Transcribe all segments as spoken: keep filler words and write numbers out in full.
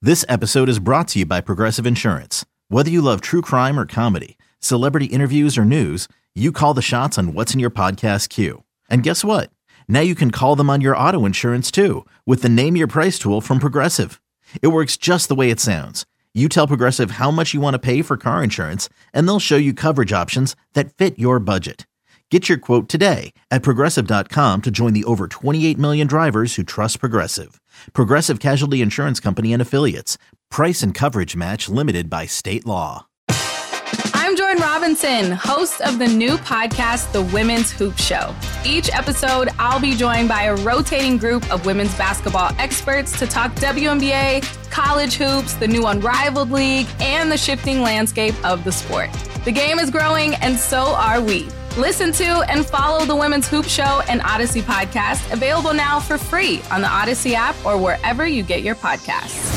This episode is brought to you by Progressive Insurance. Whether you love true crime or comedy, celebrity interviews or news, you call the shots on what's in your podcast queue. And guess what? Now you can call them on your auto insurance too with the Name Your Price tool from Progressive. It works just the way it sounds. You tell Progressive how much you want to pay for car insurance, and they'll show you coverage options that fit your budget. Get your quote today at Progressive dot com to join the over twenty-eight million drivers who trust Progressive. Progressive Casualty Insurance Company and Affiliates. Price and coverage match limited by state law. I'm Jordan Robinson, host of the new podcast, The Women's Hoop Show. Each episode, I'll be joined by a rotating group of women's basketball experts to talk W N B A, college hoops, the new Unrivaled League, and the shifting landscape of the sport. The game is growing, and so are we. Listen to and follow the Women's Hoop Show and Odyssey podcast, available now for free on the Odyssey app or wherever you get your podcasts.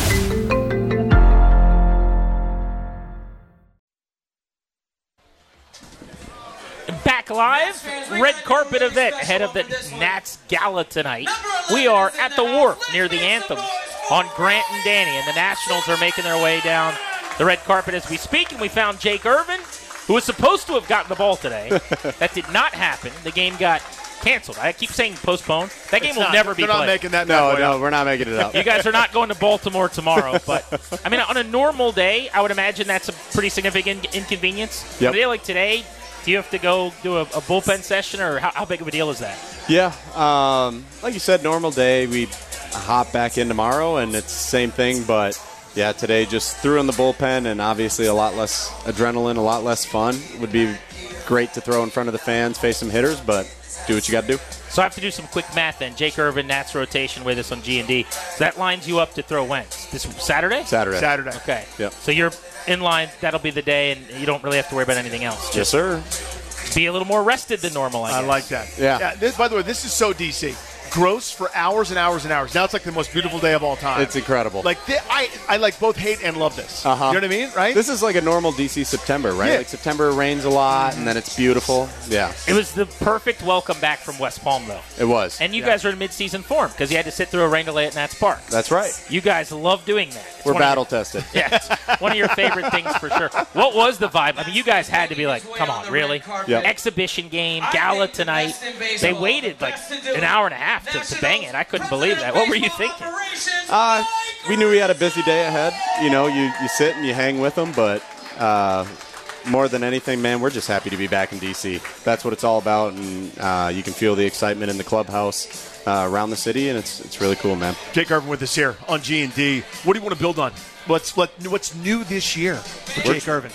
Back live, red carpet event ahead of the Nats Gala tonight. We are at the Wharf near the Anthem on Grant and Danny, and the Nationals are making their way down the red carpet as we speak, and we found Jake Irvin, who was supposed to have gotten the ball today. That did not happen. The game got canceled. I keep saying postponed. That game it's will not, never be they're played. Not making that no, no, no, we're not making it up. You guys are not going to Baltimore tomorrow. But, I mean, on a normal day, I would imagine that's a pretty significant inconvenience. Yep. On a day like today, do you have to go do a, a bullpen session, or how, how big of a deal is that? Yeah. Um, like you said, normal day, we hop back in tomorrow, and it's the same thing, but yeah, today just threw in the bullpen, and obviously a lot less adrenaline, a lot less fun. Would be great to throw in front of the fans, face some hitters, but do what you got to do. So I have to do some quick math then. Jake Irvin, Nats rotation with us on G and D. So that lines you up to throw when? This Saturday? Saturday. Saturday. Okay. Yep. So you're in line. That'll be the day, and you don't really have to worry about anything else. Yes, sir. Be a little more rested than normal, I guess. I like that. Yeah. yeah this, by the way, this is so D C. Gross for hours and hours and hours. Now it's like the most beautiful day of all time. It's incredible. Like th- I, I like both hate and love this. Uh-huh. You know what I mean? Right? This is like a normal D C September, right? Yeah. Like September rains a lot, and then it's beautiful. Yeah. It was the perfect welcome back from West Palm, though. It was. And you Yeah. guys are in mid-season form because you had to sit through a rain delay at Nats Park. That's right. You guys love doing that. It's We're one of battle your- tested. Yeah, it's one of your favorite things for sure. What was the vibe? I mean, you guys had to be like, come on, really? Yep. Exhibition game, gala tonight. They waited like an hour and a half to, to bang it. I couldn't believe that. What were you thinking? Uh, we knew we had a busy day ahead. You know, you, you sit and you hang with them, but uh, more than anything, man, we're just happy to be back in D C. That's what it's all about, and uh, you can feel the excitement in the clubhouse uh, around the city, and it's it's really cool, man. Jake Irvin with us here on G and D. What do you want to build on? What's what, what's new this year for Jake Irvin?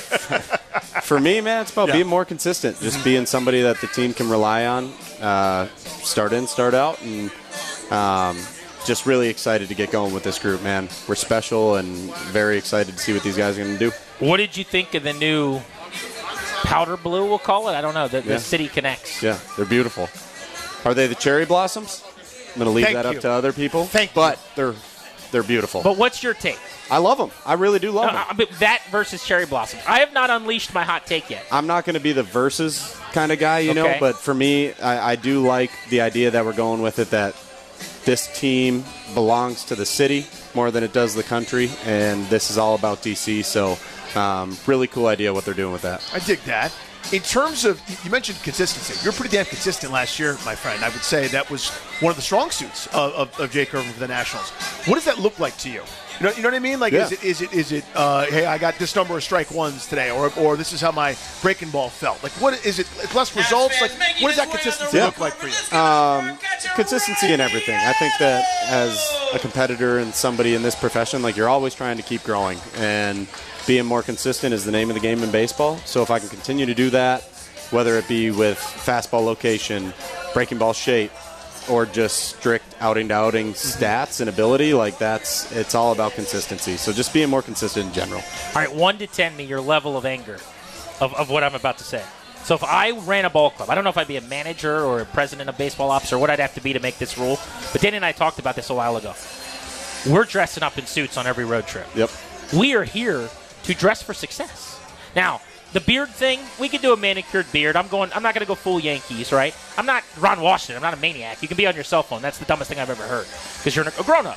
For me, man, it's about Yeah. being more consistent, just being somebody that the team can rely on, uh, start in, start out, and um, just really excited to get going with this group, man. We're special and very excited to see what these guys are going to do. What did you think of the new powder blue, we'll call it? I don't know. The, Yeah. the City Connects. Yeah, they're beautiful. Are they the cherry blossoms? I'm going to leave Thank that you. up to other people. Thank but you. they're they're beautiful. But what's your take? I love them. I really do love No, them. I mean, that versus Cherry Blossoms. I have not unleashed my hot take yet. I'm not going to be the versus kind of guy, you know, Okay. but for me, I, I do like the idea that we're going with it, that this team belongs to the city more than it does the country, and this is all about D C, so um, really cool idea what they're doing with that. I dig that. In terms of, you mentioned consistency. You're pretty damn consistent last year, my friend. I would say that was one of the strong suits of, of, of Jake Irvin for the Nationals. What does that look like to you? You know, you know what I mean? Like, Yeah. is it, is it, is it? Uh, hey, I got this number of strike ones today, or, or this is how my breaking ball felt. Like, what is it? Less results. Like, what does that consistency Yeah. look like for you? Um, consistency in everything. I think that as a competitor and somebody in this profession, like, you're always trying to keep growing, and being more consistent is the name of the game in baseball. So if I can continue to do that, whether it be with fastball location, breaking ball shape, or just strict outing to outing stats and ability, like that's it's all about consistency. So just being more consistent in general. All right, one to ten me, your level of anger of, of what I'm about to say. So if I ran a ball club, I don't know if I'd be a manager or a president of baseball ops or what I'd have to be to make this rule, but Danny and I talked about this a while ago. We're dressing up in suits on every road trip. Yep. We are here to dress for success. Now, the beard thing, we could do a manicured beard. I'm going. I'm not going to go full Yankees, right? I'm not Ron Washington. I'm not a maniac. You can be on your cell phone. That's the dumbest thing I've ever heard because you're a grown-up.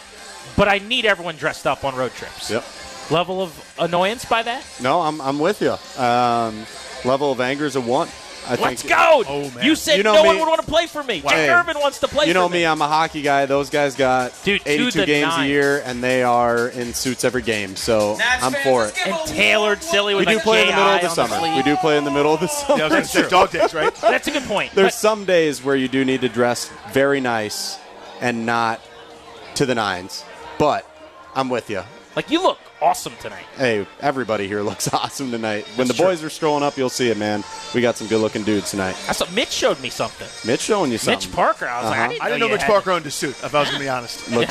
but I need everyone dressed up on road trips. Yep. Level of annoyance by that? No, I'm I'm with you. Um, level of anger is a one. I Let's think, go! Oh, man. You said You know no me- one would want to play for me. Jake Hey, Irvin wants to play You know for me. me, I'm a hockey guy. Those guys got Dude, to eighty-two the games nines. a year, and they are in suits every game. So I'm for it. And tailored silly We with do a play in the middle of J I the on summer. sleeve. We do play in the middle of the summer. Yeah, I was going to say dog days, right? That's a good point. There's But some days where you do need to dress very nice and not to the nines. But I'm with you. like you look awesome tonight. Hey, everybody here looks awesome tonight. When That's the true. boys are strolling up, you'll see it, man. We got some good-looking dudes tonight. I saw Mitch showed me something. Mitch showing you something. Mitch Parker. I was like, I Uh-huh. didn't I didn't know know you Mitch had- Parker owned a suit, if I was going to be honest. Look,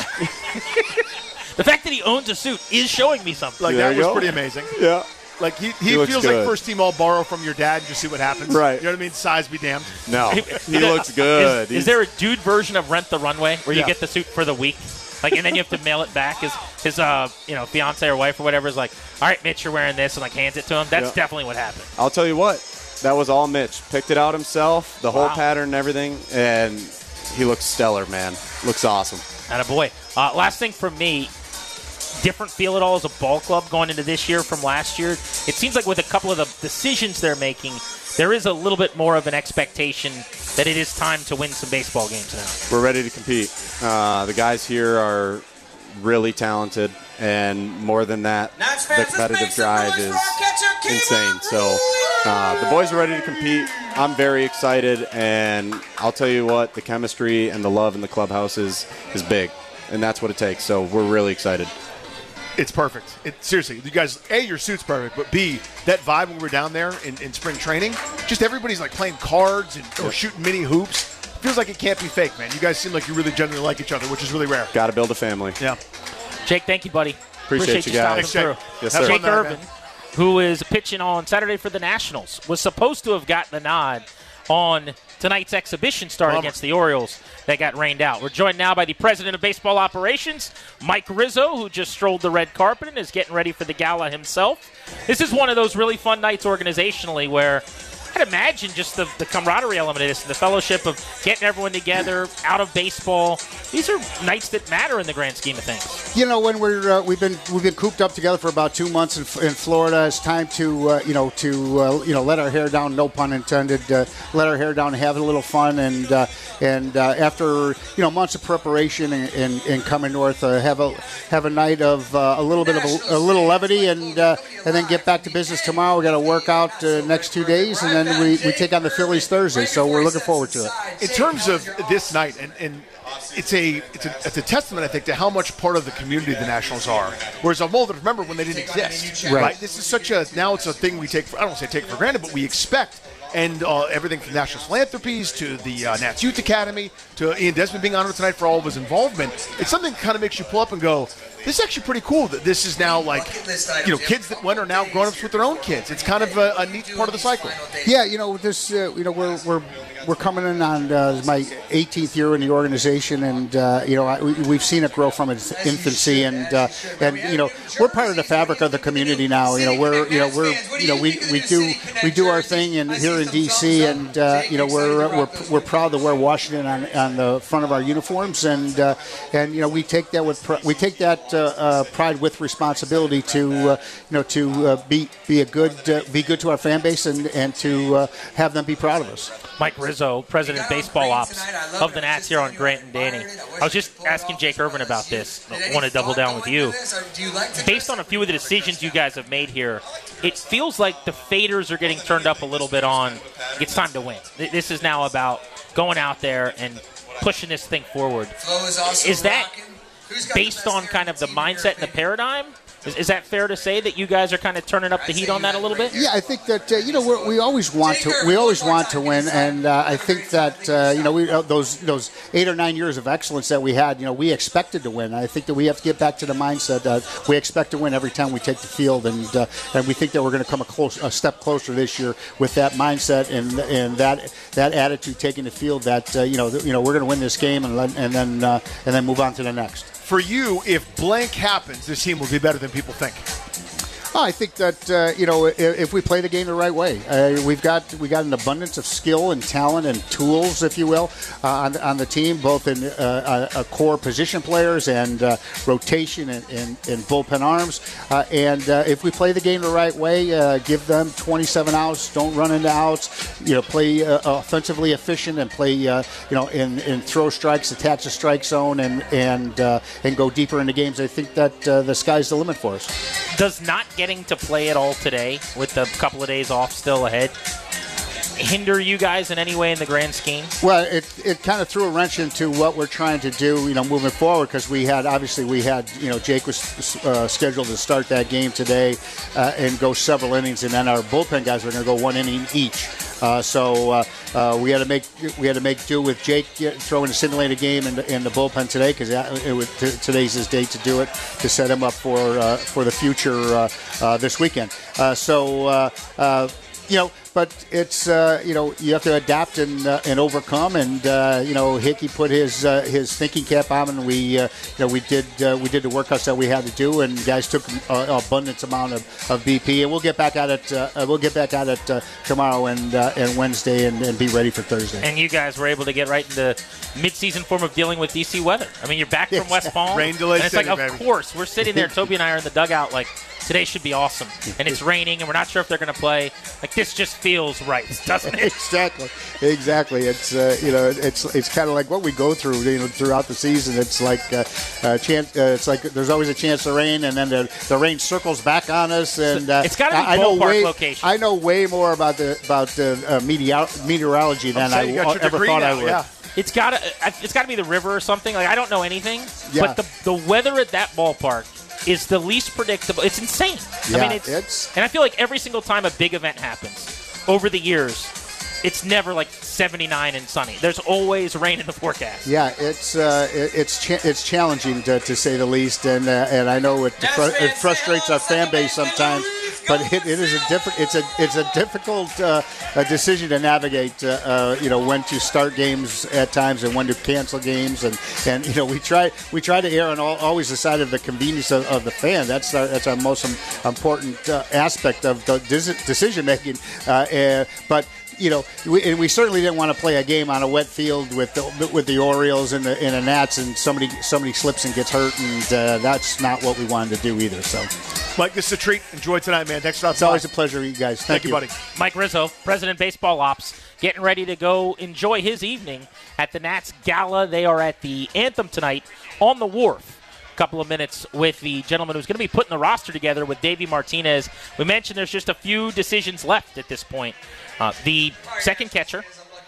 The fact that he owns a suit is showing me something. Like, There that you was go. pretty amazing. yeah. Like, he, he, He looks feels good. like first team all borrow from your dad and just see what happens. Right. You know what I mean? Size be damned. No, he Is- looks good. Is, He's- is there a dude version of Rent the Runway where you Yeah. get the suit for the week? Like, and then you have to mail it back. His, his uh, you know, fiance or wife or whatever is like, all right, Mitch, you're wearing this, and like hands it to him. That's Yeah. definitely what happened. I'll tell you what, that was all Mitch. Picked it out himself, the whole Wow. pattern and everything, and he looks stellar, man. Looks awesome. Attaboy. Uh, last thing from me, different feel at all as a ball club going into this year from last year? It seems like with a couple of the decisions they're making, there is a little bit more of an expectation that it is time to win some baseball games now. We're ready to compete. Uh, the guys here are really talented, and more than that, the competitive drive is insane. So uh, the boys are ready to compete. I'm very excited, and I'll tell you what, the chemistry and the love in the clubhouse is, is big, and that's what it takes. So we're really excited. It's perfect. It, seriously, you guys, A, your suit's perfect, but B, that vibe when we were down there in, in spring training, just everybody's like playing cards and or shooting mini hoops. Feels like it can't be fake, man. You guys seem like you really genuinely like each other, which is really rare. Got to build a family. Yeah. Jake, thank you, buddy. Appreciate you guys. stopping Thanks, Jake. through. Yes, Have sir. fun Jake tonight, Irvin, man. who is pitching on Saturday for the Nationals, was supposed to have gotten the nod on tonight's exhibition start Bummer. against the Orioles that got rained out. We're joined now by the president of baseball operations, Mike Rizzo, who just strolled the red carpet and is getting ready for the gala himself. This is one of those really fun nights organizationally where I'd imagine just the, the camaraderie element of this, the fellowship of getting everyone together out of baseball. These are nights that matter in the grand scheme of things. You know, when we're uh, we've been we've been cooped up together for about two months in, in Florida, it's time to uh, you know to uh, you know let our hair down. No pun intended. Uh, let our hair down, and have a little fun, and uh, and uh, after you know months of preparation and, and, and coming north, uh, have a have a night of uh, a little bit of a, a little levity, and uh, and then get back to business tomorrow. We got to work out uh, next two days, and then we, we take on the Phillies Thursday. So we're looking forward to it. In terms of this night, and, and it's a it's a it's a testament, I think, to how much part of the community the Nationals are. Whereas I'm old, remember when they didn't exist, Right. right? This is such a now it's a thing we take. For, I don't want to say take for granted, but we expect. And uh, everything from National Philanthropies to the uh, Nats Youth Academy to Ian Desmond being honored tonight for all of his involvement. It's something that kind of makes you pull up and go, this is actually pretty cool that this is now like, you know, kids that went are now grown-ups with their own kids. It's kind of a, a neat part of the cycle. Yeah, you know, this, uh, you know, we're we're we're coming in on uh, my eighteenth year in the organization, and uh, you know, I, we, we've seen it grow from its infancy, and uh, and you know, we're part of the fabric of the community now. You know, we're you know we're you know we, we do we do our thing in here in D C, and uh, you know we're we're we're proud to wear Washington on, on the front of our uniforms, and uh, and you know we take that with pr- we take that uh, uh, pride with responsibility to uh, you know to uh, be be a good uh, be good to our fan base, and and to uh, have them be proud of us. Mike Rizzo, president of baseball ops of the Nats here on Grant and Danny. I was just asking Jake Irvin about this. I want to double down with you. Based on a few of the decisions you guys have made here, it feels like the faders are getting turned up a little bit on it's time to win. This is now about going out there and pushing this thing forward. Is that based on kind of the mindset and the paradigm? Is, is that fair to say that you guys are kind of turning up the heat on that a little bit? Yeah, I think that uh, you know we're, we always want to we always want to win, and uh, I think that uh, you know we uh, those those eight or nine years of excellence that we had, you know, we expected to win. I think that we have to get back to the mindset that we expect to win every time we take the field, and uh, and we think that we're going to come a close a step closer this year with that mindset and and that that attitude taking the field. That uh, you know th- you know we're going to win this game and let, and then uh, and then move on to the next. For you, if blank happens, this team will be better than people think. Oh, I think that uh, you know if, if we play the game the right way, uh, we've got we got an abundance of skill and talent and tools, if you will, uh, on, on the team, both in uh, uh, core position players and uh, rotation and, and, and bullpen arms. Uh, and uh, if we play the game the right way, uh, give them twenty-seven outs, don't run into outs, you know, play uh, offensively efficient and play uh, you know and, and throw strikes, attack the strike zone, and and uh, and go deeper into games. I think that uh, the sky's the limit for us. Does not getting to play at all today, with a couple of days off still ahead, hinder you guys in any way in the grand scheme? Well, it it kind of threw a wrench into what we're trying to do, you know, moving forward, because we had, obviously we had, you know, Jake was uh, scheduled to start that game today uh, and go several innings, and then our bullpen guys were going to go one inning each. Uh, so uh, uh, we had to make we had to make do with Jake throwing a simulated game in the, in the bullpen today, because it was t- today's his day to do it, to set him up for uh, for the future uh, uh, this weekend. Uh, so uh, uh, you know. But it's uh, you know you have to adapt and uh, and overcome, and uh, you know Hickey put his uh, his thinking cap on, and we uh, you know we did uh, we did the workouts that we had to do, and guys took an abundance amount of, of B P, and we'll get back at it. Uh, we'll get back at it uh, tomorrow and uh, and Wednesday, and, and be ready for Thursday. And you guys were able to get right into mid-season form of dealing with D C weather. I mean, you're back from West Palm, rain delay, and it's city, like, of baby. course, we're sitting there. Toby and I are in the dugout, like, today should be awesome, and it's raining, and we're not sure if they're going to play. Like, this just feels right, doesn't it? Exactly, exactly. It's uh, you know, it's it's kind of like what we go through, you know, throughout the season. It's like uh, uh, chance. Uh, it's like there's always a chance of rain, and then the, the rain circles back on us. And uh, it's got to be I, I know ballpark way, location. I know way more about the about the uh, meteor- meteorology than I you got your ever degree thought now, I would. yeah. It's got to it's got to be the river or something. Like, I don't know anything, Yeah. but the the weather at that ballpark is the least predictable. It's insane. Yeah, I mean, it's, it's- and I feel like every single time a big event happens over the years, it's never like seventy-nine and sunny. There's always rain in the forecast. Yeah, it's uh, it, it's cha- it's challenging to, to say the least, and uh, and I know it, fr- it frustrates our fan base sometimes, but it, it is a different it's a it's a difficult uh, a decision to navigate. Uh, uh, you know, when to start games at times and when to cancel games, and, and you know we try we try to err on all, always the side of the convenience of, of the fan. That's our, that's our most important uh, aspect of the decision making. Uh, uh, but. You know, we, and we certainly didn't want to play a game on a wet field with the, with the Orioles and the, and the Nats, and somebody somebody slips and gets hurt, and uh, that's not what we wanted to do either. So, Mike, this is a treat. Enjoy tonight, man. Thanks for it's always a pleasure, you guys. Thank, Thank you, buddy. Mike Rizzo, President Baseball Ops, getting ready to go enjoy his evening at the Nats Gala. They are at the Anthem tonight on the Wharf. Couple of minutes with the gentleman who's going to be putting the roster together with Davey Martinez. We mentioned there's just a few decisions left at this point. Uh, the second catcher,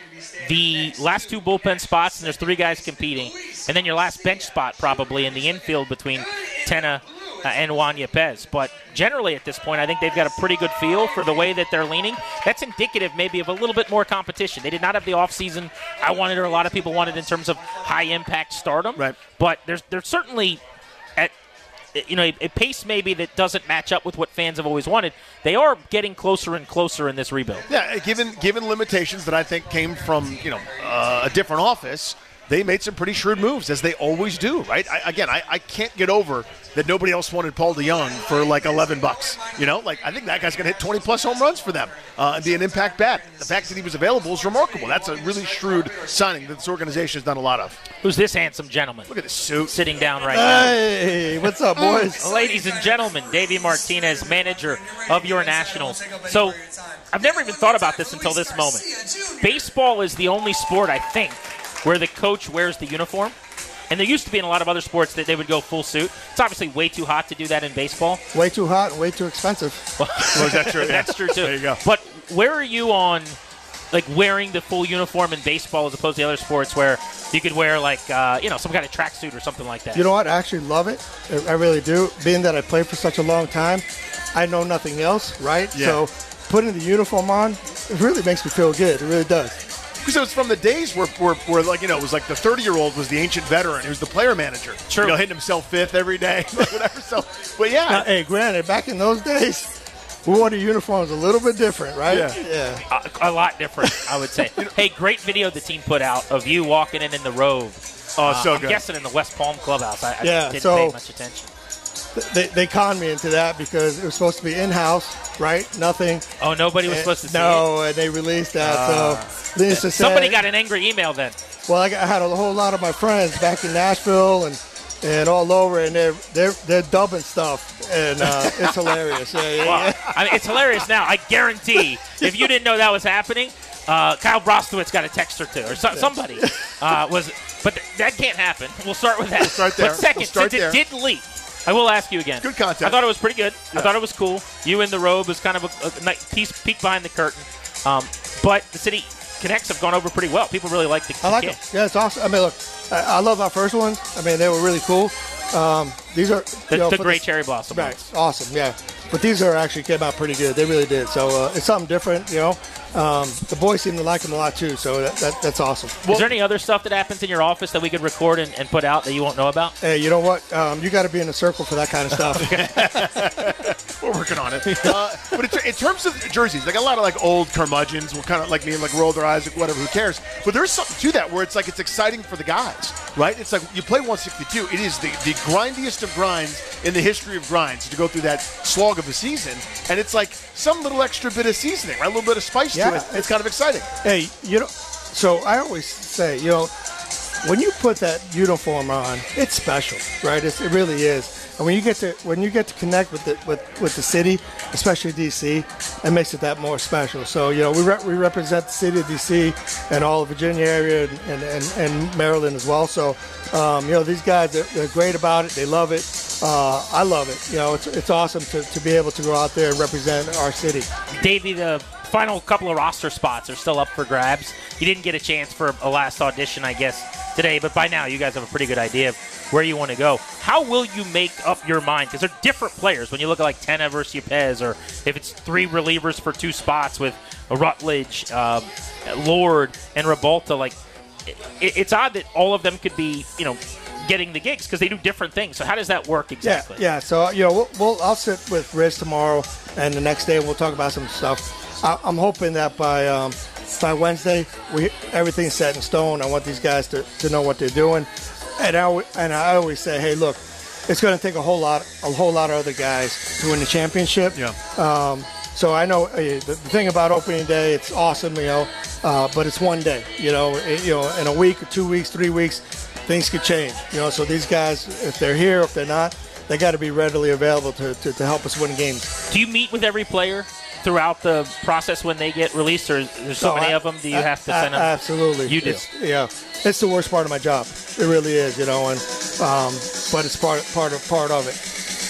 the last two bullpen spots, and there's three guys competing, and then your last bench spot probably in the infield between Tena uh, and Juan Yepez. But generally at this point, I think they've got a pretty good feel for the way that they're leaning. That's indicative maybe of a little bit more competition. They did not have the offseason I wanted, or a lot of people wanted, in terms of high-impact stardom. Right. But there's there's certainly at you know, a, a pace maybe that doesn't match up with what fans have always wanted. They are getting closer and closer in this rebuild. Yeah, given given limitations that I think came from, you know, uh, a different office, they made some pretty shrewd moves, as they always do, right? I, again, I, I can't get over that nobody else wanted Paul DeJong for like eleven bucks. You know, like I think that guy's going to hit twenty plus home runs for them uh, and be an impact bat. The fact that he was available is remarkable. That's a really shrewd signing that this organization has done a lot of. Who's this handsome gentleman? Look at this suit. Sitting down right Hey, what's up, boys? now. Ladies and gentlemen, Davey Martinez, manager of your Nationals. So I've never even thought about this until this moment. Baseball is the only sport, I think, where the coach wears the uniform. And there used to be in a lot of other sports that they would go full suit. It's obviously way too hot to do that in baseball. Way too hot and way too expensive. Well, is that true? That's true, too. There you go. But where are you on, like, wearing the full uniform in baseball as opposed to the other sports where you could wear, like, uh, you know, some kind of tracksuit or something like that? You know what? I actually love it. I really do. Being that I played for such a long time, I know nothing else, right? Yeah. So putting the uniform on, it really makes me feel good. It really does. Because it was from the days where, where, where, like, you know, it was like the thirty-year-old was the ancient veteran. He was the player manager. True. You know, hitting himself fifth every day, whatever. So, but yeah. Now, hey, granted, back in those days, we wore the uniforms a little bit different, right? Yeah. Yeah. A, a lot different, I would say. Hey, great video the team put out of you walking in in the robe. Oh, Uh, so I'm good. guessing in the West Palm clubhouse. I, I Yeah, didn't so- pay much attention. they, they conned me into that because it was supposed to be in-house, right? Nothing. Oh, nobody was and, supposed to see no, it? and they released that. Uh, so Lisa somebody said, got an angry email then. Well, I, got, I had a whole lot of my friends back in Nashville and and all over, and they're they're they're dubbing stuff, and uh, it's hilarious. Yeah, yeah, Well, yeah. I mean, it's hilarious now. I guarantee if you didn't know that was happening, uh, Kyle Brostowitz got a text or two, or so, somebody uh, was. But th- that can't happen. We'll start with that. We'll start there. But second, We'll start since there. it did leak, I will ask you again. Good content. I thought it was pretty good. Yeah. I thought it was cool. You in the robe was kind of a, a nice piece, peek behind the curtain. Um, but the City Connects have gone over pretty well. People really like the, the I like kit. them. Yeah, it's awesome. I mean, look, I, I love our first ones. I mean, they were really cool. Um, these are The, you know, the for Great Cherry Blossom Right, ones. awesome. Yeah, but these are actually came out pretty good. They really did. So uh, it's something different. You know, um, the boys seem to like them a lot too. So that, that that's awesome. Is there any other stuff that happens in your office that we could record and, and put out that you won't know about? Hey, you know what? Um, you got to be in a circle for that kind of stuff. We're working on it. Uh, but in, ter- in terms of jerseys, like a lot of like old curmudgeons will kind of like me, like roll their eyes, like whatever, who cares? But there's something to that where it's like it's exciting for the guys, right? It's like you play one sixty-two. It is the, the grindiest of grinds in the history of grinds to go through that slog of a season, and it's like some little extra bit of seasoning, right? A little bit of spice Yeah. to it. It's kind of exciting. Hey, you know, so I always say, you know, when you put that uniform on, it's special, right? It's, it really is. And when you get to when you get to connect with the with, with the city, especially D C, it makes it that more special. So you know, we re- we represent the city of D C and all of Virginia area and and, and, and Maryland as well. So um, you know, these guys they're, they're great about it. They love it. Uh, I love it. You know, it's it's awesome to, to be able to go out there and represent our city. Davey, the final couple of roster spots are still up for grabs. You didn't get a chance for a last audition, I guess, today, but by now you guys have a pretty good idea of where you want to go. How will you make up your mind? Because they're different players. When you look at like Tena versus Yepez, or if it's three relievers for two spots with Rutledge, um, Lord, and Revolta, like it, it's odd that all of them could be, you know, getting the gigs because they do different things. So how does that work exactly? Yeah, yeah. So you know, we'll, we'll I'll sit with Riz tomorrow, and the next day we'll talk about some stuff. I, I'm hoping that by um, by Wednesday, we everything's set in stone. I want these guys to, to know what they're doing, and I and I always say, hey, look, it's going to take a whole lot a whole lot of other guys to win the championship. Yeah. Um, so I know uh, the, the thing about opening day, it's awesome, you know, uh, but it's one day, you know, it, you know, in a week, or two weeks, three weeks. Things could change, you know. So these guys, if they're here, if they're not, they got to be readily available to, to, to help us win games. Do you meet with every player throughout the process when they get released, or there's so No, many I- of them? Do you I- have to I- send them? Absolutely. You do. It's, yeah, it's the worst part of my job. It really is, you know, and um, but it's part part of part of it.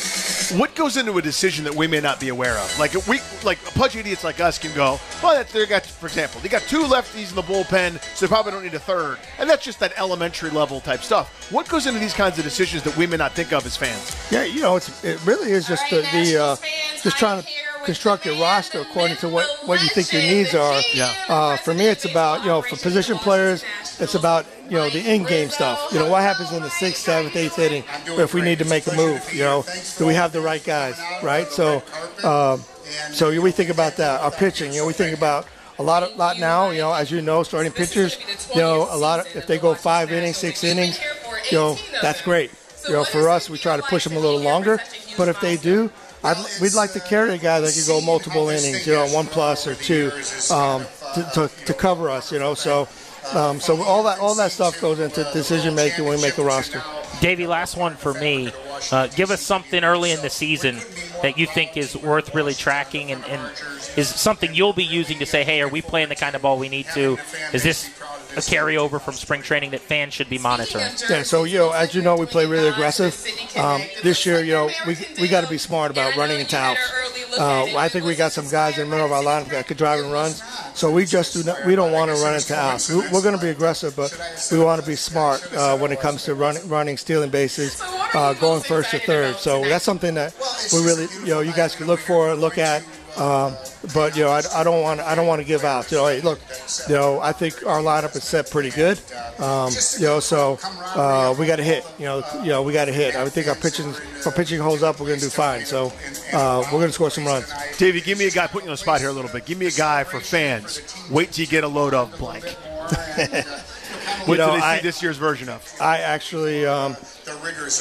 What goes into a decision that we may not be aware of? Like we, like pudgy idiots like us can go, well, that's, they got, for example, they got two lefties in the bullpen, so they probably don't need a third, and that's just that elementary level type stuff. What goes into these kinds of decisions that we may not think of as fans? Yeah, you know, it's it really is just the, the uh, just trying to construct your roster according to what, what you think your needs are. Yeah. Uh, for me, it's about, you know, for position players, it's about, you know, the in-game stuff. You know, what happens in the sixth, seventh, eighth inning if we need to make a move? You know, do we have the right guys, right? So, uh, so we think about that. Our pitching, you know, we think about a lot of lot now. You know, as you know, starting pitchers, you know, a lot of, if they go five innings, six innings, you know, that's great. You know, for us, we try to push them a little longer. But if they do, I'd, we'd like to carry a guy that could go multiple innings, you know, one plus or two, um, to, to, to cover us, you know. So, um, so all that all that stuff goes into decision making when we make a roster. Davey, last one for me. Uh, give us something early in the season that you think is worth really tracking and, and is something you'll be using to say, hey, are we playing the kind of ball we need to? Is this a carryover from spring training that fans should be monitoring? Yeah, so, you know, as you know, we play really aggressive. Um, this year, you know, we we got to be smart about running into outs. Uh, I think we got some guys in the middle of our lineup that could drive and runs. So we just do not, we don't want to run into outs. We, we're going to be aggressive, but we want to be smart uh, when it comes to running, running, stealing bases, uh, going first or third. So that's something that we really, you know, you guys can look for, look at. Um, but you know, I, I don't want I don't want to give out. You know, hey, look, you know, I think our lineup is set pretty good. Um, you know, so uh, we got to hit. You know, you know, we got to hit. I think our pitching, if our pitching holds up, we're going to do fine. So uh, we're going to score some runs. Davey, give me a guy, put you on the spot here a little bit. Give me a guy for fans. Wait till you get a load of blank. What You know, do they see I- this year's version of? I actually, um,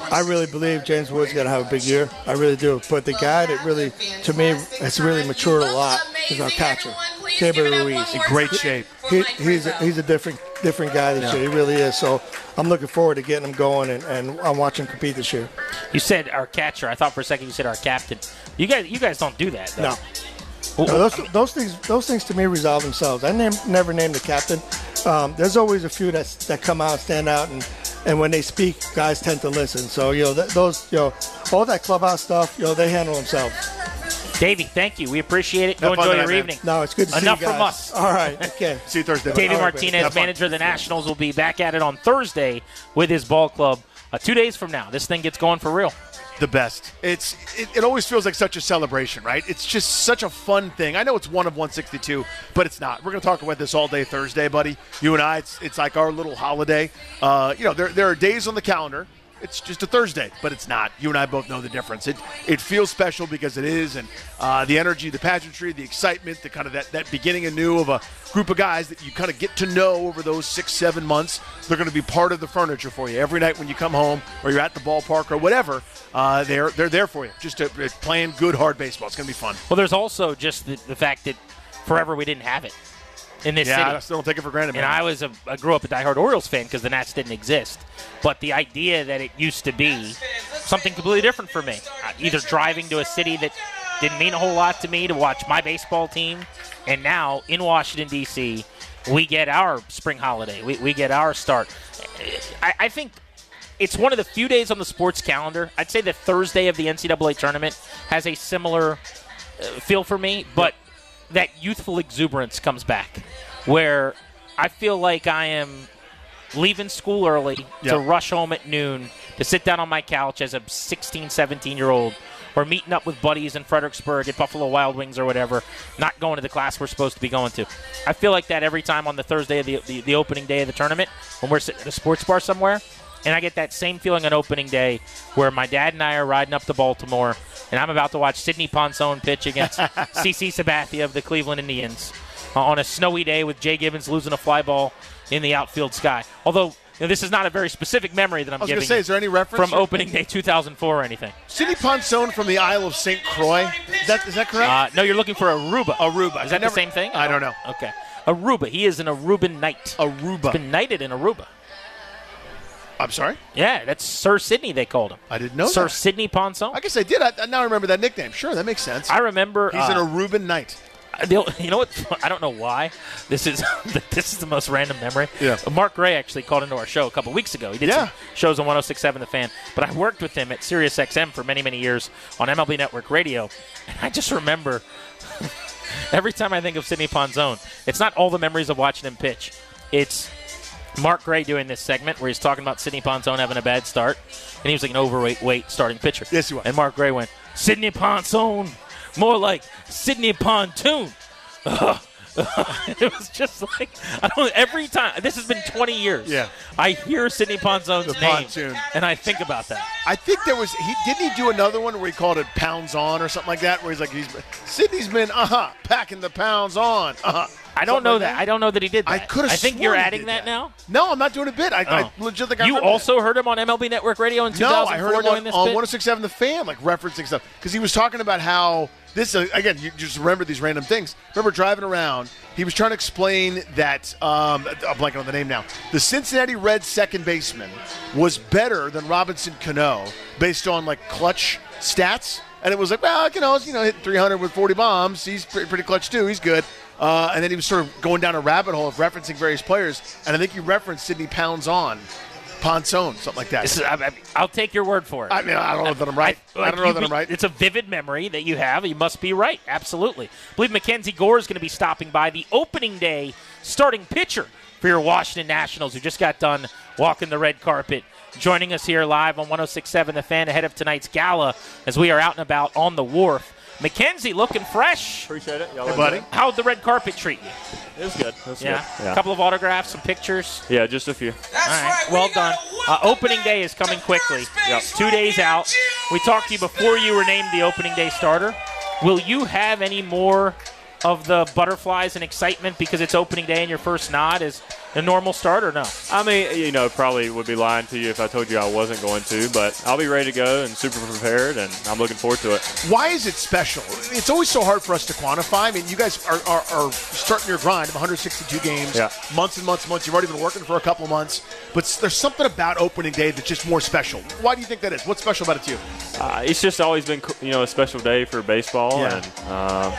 I really believe James Wood's going to have a big year. I really do. But the guy that really, to me, has really matured a lot is our catcher, Gabriel Ruiz. In great shape. He, he's a, he's a different different guy this Yeah. year. He really is. So I'm looking forward to getting him going, and, and I'm watching him compete this year. You said our catcher. I thought for a second you said our captain. You guys, you guys don't do that, though. No. No, those, those things, those things to me resolve themselves. I name, never name the captain. Um, there's always a few that that come out, stand out, and, and when they speak, guys tend to listen. So you know, th- those, you know, all that clubhouse stuff, you know, they handle themselves. Davey, thank you. We appreciate it. Go Have fun enjoy tonight, your man. evening. No, it's good to Enough see you guys. from us. All right, okay. See you Thursday. Davey All right, Martinez, have fun. manager of the Nationals, will be back at it on Thursday with his ball club uh, two days from now. This thing gets going for real. The best. It's it, it always feels like such a celebration, right? It's just such a fun thing. I know it's one of one sixty-two, but it's not. We're going to talk about this all day Thursday, buddy. You and I, it's it's like our little holiday. Uh, you know, there there are days on the calendar. It's just a Thursday, but it's not. You and I both know the difference. It it feels special because it is, and uh, the energy, the pageantry, the excitement, the kind of that, that beginning anew of a group of guys that you kind of get to know over those six, seven months. They're going to be part of the furniture for you every night when you come home or you're at the ballpark or whatever. Uh, they're they're there for you, just to, uh, playing good, hard baseball. It's going to be fun. Well, there's also just the, the fact that forever we didn't have it in this Yeah, city. I still don't take it for granted, man. And I was a, I grew up a diehard Orioles fan because the Nats didn't exist. But the idea that it used to be something completely different for me, uh, either driving to a city that didn't mean a whole lot to me to watch my baseball team, and now in Washington, D C, we get our spring holiday. We, we get our start. I, I think it's one of the few days on the sports calendar. I'd say the Thursday of the N C double A tournament has a similar uh, feel for me, but that youthful exuberance comes back where I feel like I am leaving school early Yep. to rush home at noon to sit down on my couch as a sixteen, seventeen-year-old or meeting up with buddies in Fredericksburg at Buffalo Wild Wings or whatever, not going to the class we're supposed to be going to. I feel like that every time on the Thursday of the, the, the opening day of the tournament when we're sitting at a sports bar somewhere. And I get that same feeling on opening day where my dad and I are riding up to Baltimore, and I'm about to watch Sidney Ponson pitch against C C Sabathia of the Cleveland Indians uh, on a snowy day with Jay Gibbons losing a fly ball in the outfield sky. Although, you know, this is not a very specific memory that I'm I was going giving to say, you is there any reference? from opening day two thousand four or anything. Sidney Ponson from the Isle of Saint Croix. Is that is that correct? Uh, no, you're looking for Aruba. Aruba. Is that I never- the same thing? I don't know. Okay. Aruba. He is an Aruban knight. Aruba. He's been knighted in Aruba. I'm sorry? Yeah, that's Sir Sidney, they called him. I didn't know Sir that. Sidney Ponson. I guess I did. I, I now remember that nickname. Sure, that makes sense. I remember. He's uh, an Aruban Knight. The- You know what? I don't know why. This is this is the most random memory. Yeah. Mark Gray actually called into our show a couple weeks ago. He did Yeah. some shows on one oh six point seven The Fan. But I worked with him at Sirius X M for many, many years on M L B Network Radio. And I just remember every time I think of Sidney Ponson, it's not all the memories of watching him pitch. It's Mark Gray doing this segment where he's talking about Sidney Ponson having a bad start. And he was like an overweight weight starting pitcher. Yes, he was. And Mark Gray went, Sidney Ponson, more like Sidney Pontoon. It was just like, I don't every time, this has been twenty years. Yeah. I hear Sidney Ponzon's The name, pontoon. and I think about that. I think there was he didn't he do another one where he called it pounds on or something like that, where he's like he's Sidney's been uh huh packing the pounds on uh huh. I don't know that. I don't know that he did that. I could have. I think sworn you're he adding did that, now. No, I'm not doing a bit. I, Oh. I legit think I You remember also heard him on M L B Network Radio in that. two No, thousand I four heard him doing on, this on bit? one oh six point seven The Fan, like referencing stuff because he was talking about how this uh, again. You just remember these random things. Remember driving around. He was trying to explain that um, I'm blanking on the name now. The Cincinnati Reds second baseman was better than Robinson Cano based on like clutch stats. And it was like, well, you know, you know, hitting three hundred with forty bombs. He's pretty, pretty clutch too. He's good. Uh, and then he was sort of going down a rabbit hole of referencing various players. And I think you referenced Sidney Pounds on Ponson, something like that. This is, I, I, I'll take your word for it. I mean, I don't know that I'm right. I, like don't know you- that I'm right. It's a vivid memory that you have. You must be right. Absolutely. I believe Mackenzie Gore is going to be stopping by, the opening day starting pitcher for your Washington Nationals, who just got done walking the red carpet. Joining us here live on one oh six point seven The Fan ahead of tonight's gala as we are out and about on the wharf. Mackenzie looking fresh. Appreciate it. Y'all Hey, enjoy buddy. it? How'd the red carpet treat you? It was good. It was Yeah? good. Yeah. A couple of autographs, some pictures. Yeah, just a few. All right, well done. Uh, opening day is coming quickly. Yep. Two days out. We talked to you before you were named the opening day starter. Will you have any more of the butterflies and excitement because it's opening day and your first nod is a normal start, or no? I mean, you know, probably would be lying to you if I told you I wasn't going to, but I'll be ready to go and super prepared, and I'm looking forward to it. Why is it special? It's always so hard for us to quantify. I mean, you guys are, are, are starting your grind of one hundred sixty-two games, yeah. months and months and months. You've already been working for a couple of months, but there's something about opening day that's just more special. Why do you think that is? What's special about it to you? Uh, it's just always been, you know, a special day for baseball, yeah. and uh,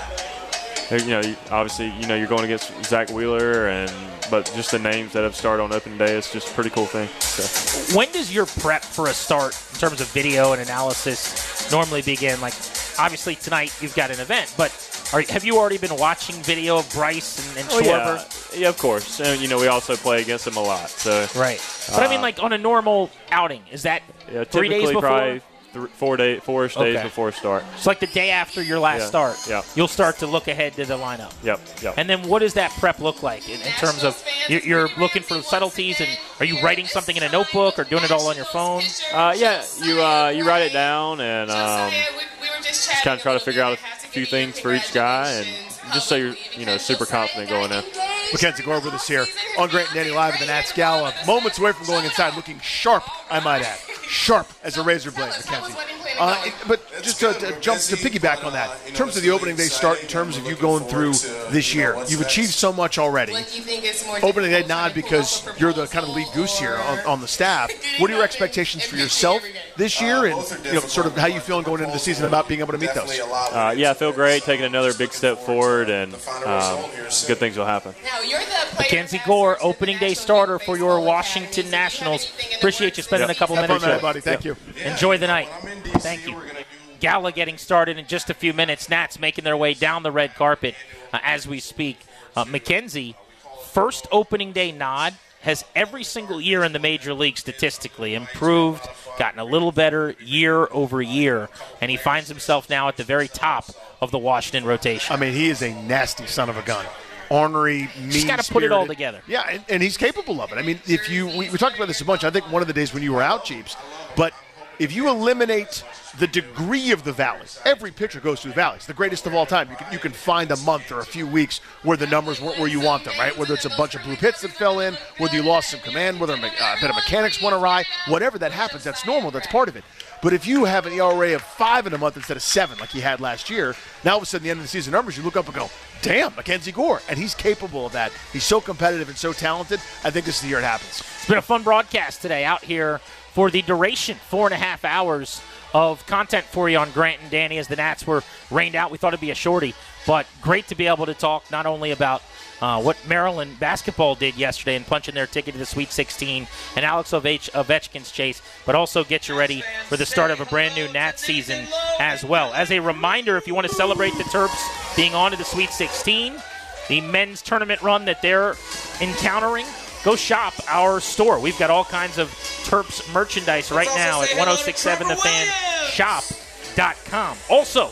you know, obviously, you know, you're going against Zach Wheeler, and but just the names that have started on opening day, it's just a pretty cool thing. So. When does your prep for a start in terms of video and analysis normally begin? Like, obviously tonight you've got an event, but are, have you already been watching video of Bryce and, and oh, Schwarber? Yeah. yeah, of course. And, you know, we also play against them a lot. So right. But uh, I mean, like on a normal outing, is that yeah, three days before? Probably th- four day, four-ish days okay. before start. It's like the day after your last yeah. start. Yeah. You'll start to look ahead to the lineup. Yep. Yep. And then what does that prep look like in, in terms of you're, you're looking for subtleties, and are you writing something in a notebook or doing it all on your phone? Uh, yeah, you uh, you write it down and um, just kind of try to figure out a few things for each guy, and just so you're you know super confident going in. Mackenzie Gore with us here on Grant and Danny Live at the Nats Gala. Moments away from going inside, looking sharp, I might add. Sharp as a razor blade, Mackenzie. Uh, it, but just to, to jump to piggyback on that, in terms of the opening day start, in terms of you going through this year, you've achieved so much already. Opening day nod because you're the kind of lead goose here on, on the staff. What are your expectations for yourself this year, and you know, sort of how you feeling going into the season about being able to meet those? Uh, yeah, I feel great, taking another big step forward, and um, good things will happen. Mackenzie Gore, opening day starter for your Washington Nationals. Appreciate you spending yep. a couple Have minutes fun, with buddy. Thank yep. you. Enjoy the night. Thank you. Gala getting started in just a few minutes. Nats making their way down the red carpet uh, as we speak. Uh, Mackenzie, first opening day nod, has every single year in the major league statistically improved, gotten a little better year over year, and he finds himself now at the very top of the Washington rotation. I mean, he is a nasty son of a gun. Ornery, mean-spirited. He's got to put it all together. Yeah, and, and he's capable of it. I mean, if you we, we talked about this a bunch. I think one of the days when you were out, Jeeps, but if you eliminate the degree of the valley, every pitcher goes through the valley. It's the greatest of all time. You can, you can find a month or a few weeks where the numbers weren't where you want them, right? Whether it's a bunch of blue hits that fell in, whether you lost some command, whether a uh, bit of mechanics went awry, whatever that happens, that's normal. That's part of it. But if you have an E R A of five in a month instead of seven like he had last year, now all of a sudden, the end of the season numbers, you look up and go, damn, Mackenzie Gore. And he's capable of that. He's so competitive and so talented. I think this is the year it happens. It's been a fun broadcast today out here for the duration, four and a half hours of content for you on Grant and Danny as the Nats were rained out. We thought it'd be a shorty, but great to be able to talk not only about uh, what Maryland basketball did yesterday and punching their ticket to the Sweet sixteen and Alex Ovech- Ovechkin's chase, but also get you ready for the start of a brand new Nats season as well. As a reminder, if you want to celebrate the Terps being on to the Sweet sixteen, the men's tournament run that they're encountering, go shop our store. We've got all kinds of Terps merchandise right now at ten sixty-seven the fan shop dot com. Also,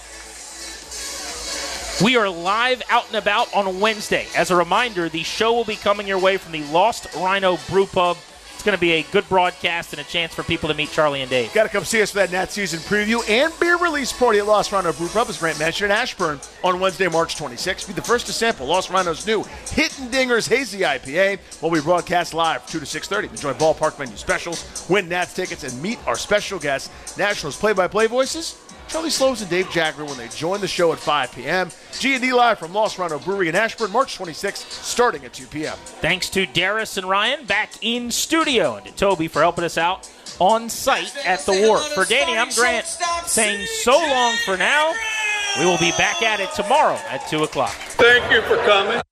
we are live out and about on Wednesday. As a reminder, the show will be coming your way from the Lost Rhino Brew Pub. It's going to be a good broadcast and a chance for people to meet Charlie and Dave. Got to come see us for that Nat season preview and beer release party at Lost Rhino Brew Pub, as Grant mentioned, in Ashburn on Wednesday, March twenty-sixth. Be the first to sample Lost Rhino's new Hittin' Dingers Hazy I P A while we broadcast live two to six thirty. Enjoy ballpark menu specials, win Nats tickets, and meet our special guests, Nationals play-by-play voices, Charlie Sloves and Dave Jagger, when they join the show at five p.m. G and D live from Lost Rhino Brewery in Ashburn, March twenty-sixth, starting at two p.m. Thanks to Darius and Ryan back in studio, and to Toby for helping us out on site at the Wharf. For Danny, I'm Grant, saying so long for now. We will be back at it tomorrow at two o'clock. Thank you for coming.